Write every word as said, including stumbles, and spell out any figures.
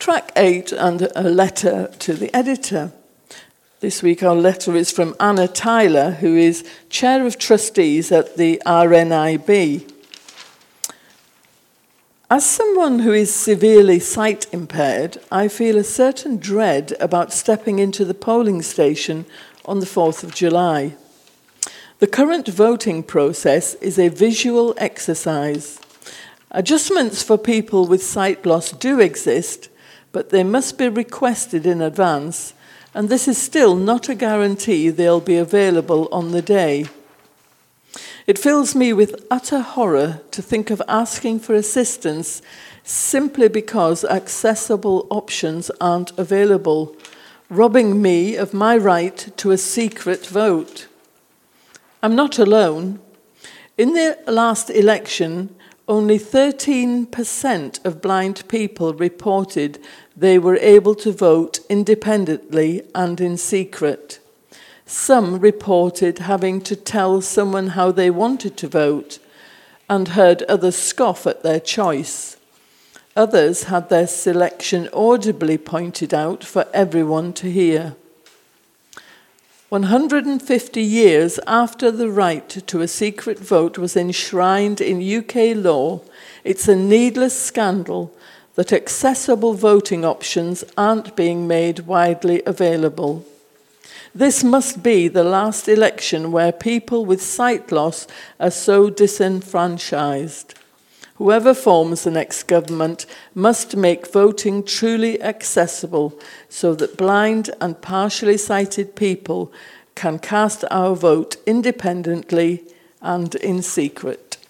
Track eight, and a letter to the editor. This week our letter is from Anna Tyler, who is Chair of Trustees at the R N I B. As someone who is severely sight impaired, I feel a certain dread about stepping into the polling station on the fourth of July. The current voting process is a visual exercise. Adjustments for people with sight loss do exist, but they must be requested in advance, and this is still not a guarantee they'll be available on the day. It fills me with utter horror to think of asking for assistance simply because accessible options aren't available, robbing me of my right to a secret vote. I'm not alone. In the last election, only thirteen percent of blind people reported they were able to vote independently and in secret. Some reported having to tell someone how they wanted to vote and heard others scoff at their choice. Others had their selection audibly pointed out for everyone to hear. one hundred fifty years after the right to a secret vote was enshrined in U K law, it's a needless scandal that accessible voting options aren't being made widely available. This must be the last election where people with sight loss are so disenfranchised. Whoever forms the next government must make voting truly accessible so that blind and partially sighted people can cast our vote independently and in secret.